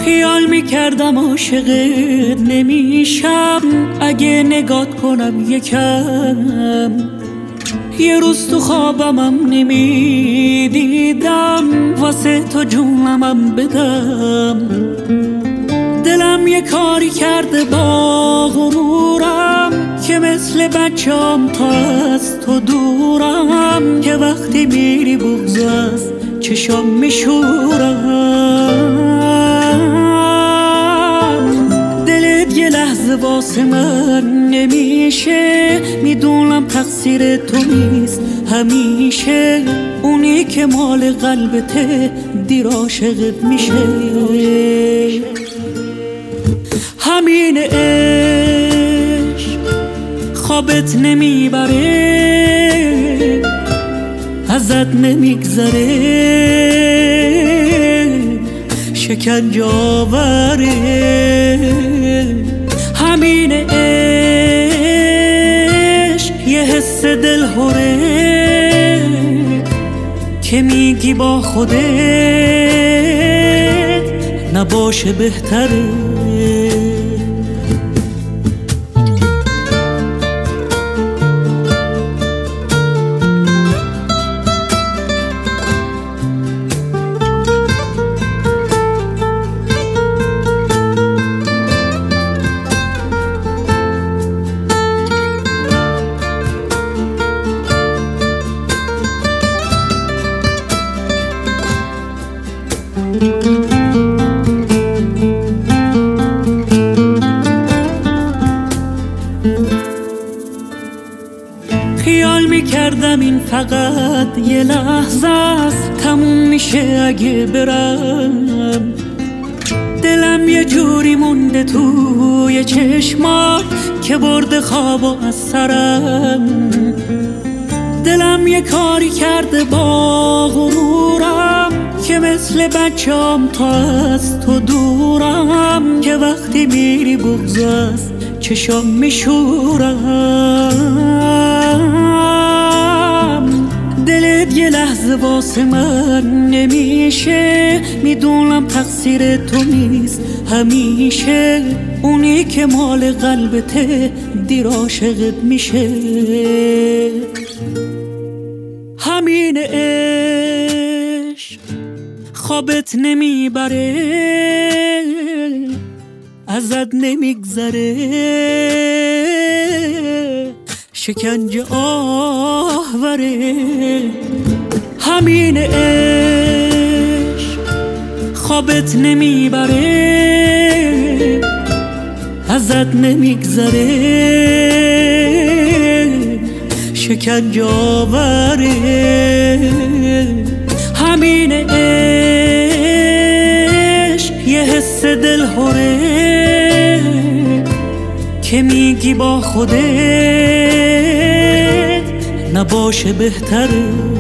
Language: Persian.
خیال میکردم عاشقت نمیشم اگه نگات کنم یکم. یه روز تو خوابمم نمیدیدم واسه تو جونمم بدم. دلم یه کاری کرده با غرورم که مثل بچه‌ام تا از تو دورم، که وقتی میری بغض از چشام میشورم. دلت یه لحظه واسه من نمیشه، میدونم تقصیر تو نیست همیشه. اونی که مال قلبته دیر عاشقت میشه. همین عشق خوابت نمیبره، ازت نمیگذره، شکنجه آوره. همین عشق یه حس دلهوره که میگی با خودت نباشه بهتره. خیال میکردم این فقط یه لحظه است، تموم میشه اگه برم. دلم یه جوری مونده توی چشمات که برده خوابو از سرم. دلم یه کاری کرده با غرورم که مثل بچه‌ام تا از تو دورم، که وقتی میری بغض از چشام میشورم. دلت یه لحظه واسه من نمیشه، میدونم تقصیر تو نیست همیشه. اونی که مال قلبته دیر عاشقت میشه. همین عشق خوابت نمیبره، ازت نمیگذره، شکنجه آوره. همین عشق خوابت نمیبره، ازت نمیگذره، شکنجه آوره. همین عشق یه حس دلهوره که میگی با خودت نباشه بهتره.